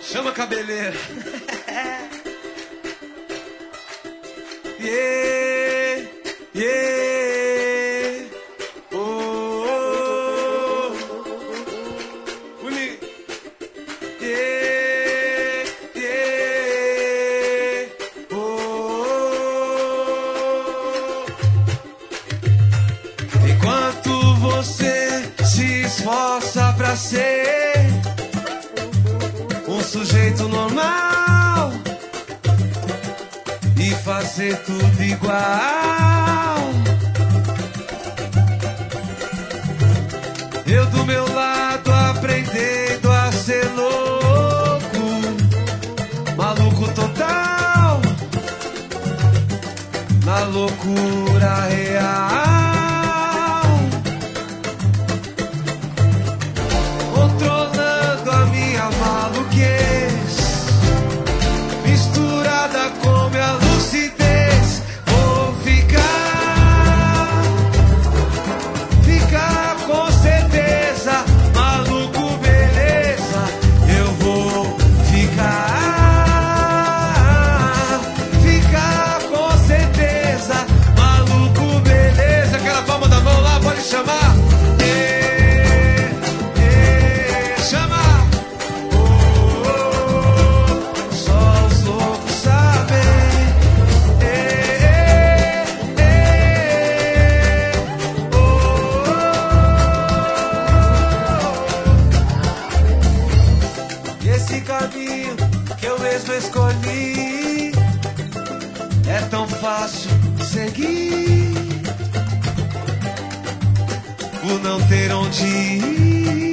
Chama a cabeleira. Yeah, yeah. Oh, oh, oh. Uni. Yeah, yeah. Oh, oh, oh. Enquanto você se esforça pra ser um sujeito normal e fazer tudo igual, eu do meu lado aprendendo a ser louco, maluco total, na loucura real, controlando a minha maluquez, misturada com minha lucidez. Vou ficar com certeza, maluco, beleza. Eu vou ficar com certeza, maluco, beleza. Aquela palma da mão lá, pode chamar. Caminho que eu mesmo escolhi é tão fácil seguir, por não ter onde ir.